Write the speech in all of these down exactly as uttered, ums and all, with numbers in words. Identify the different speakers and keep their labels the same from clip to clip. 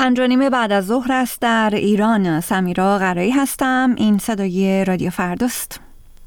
Speaker 1: پنج و نیم بعد از ظهر است در ایران. سمیرا قرایی هستم. این صدای رادیو فرداست.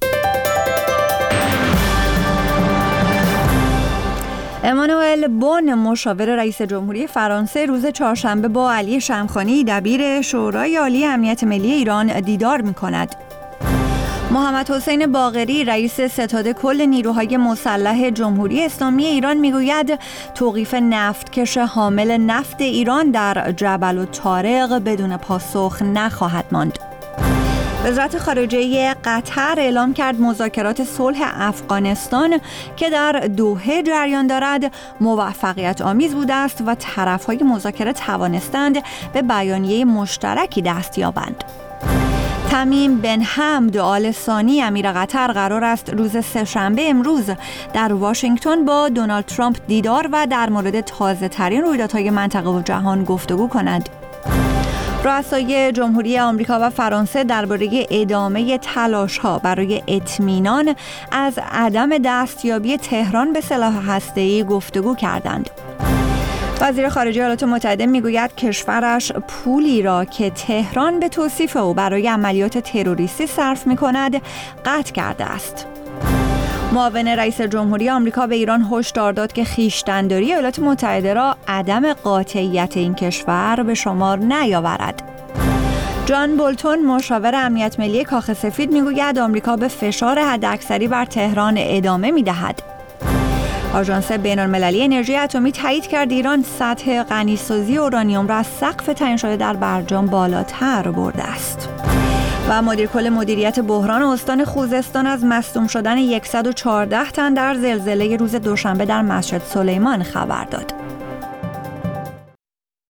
Speaker 1: امانوئل بون مشاور رئیس جمهوری فرانسه روز چهارشنبه با علی شمخانی دبیر شورای عالی امنیت ملی ایران دیدار می‌کند. محمد حسین باقری رئیس ستاد کل نیروهای مسلح جمهوری اسلامی ایران میگوید توقیف نفتکش حامل نفت ایران در جبل الطارق بدون پاسخ نخواهد ماند. وزارت خارجه قطر اعلام کرد مذاکرات صلح افغانستان که در دوحه جریان دارد موفقیت آمیز بوده است و طرف‌های مذاکره توانستند به بیانیه مشترکی دست یابند. تمیم بن حمد آل ثانی امیر قطر قرار است روز سه‌شنبه امروز در واشنگتن با دونالد ترامپ دیدار و در مورد تازه‌ترین رویدادهای منطقه و جهان گفتگو کنند. رؤسای جمهوری آمریکا و فرانسه درباره ادامه تلاش‌ها برای اطمینان از عدم دستیابی تهران به سلاح هسته‌ای گفتگو کردند. وزیر خارجه ایالات متحده میگوید کشورش پولی را که تهران به توصیف او برای عملیات تروریستی صرف می‌کند قطع کرده است. معاون رئیس جمهوری آمریکا به ایران هشدار داد که خویشتن‌داری ایالات متحده را عدم قاطعیت این کشور به شمار نیاورد. جان بولتون مشاور امنیت ملی کاخ سفید میگوید آمریکا به فشار حداکثری بر تهران ادامه می‌دهد. آژانس بین‌المللی انرژی اتمی تایید کرد ایران سطح غنیسازی اورانیوم را از سقف تعیین شده در برجام بالاتر برده است. و مدیر کل مدیریت بحران استان خوزستان از مصدوم شدن صد و چهارده تن در زلزله روز دوشنبه در مسجد سلیمان خبر داد.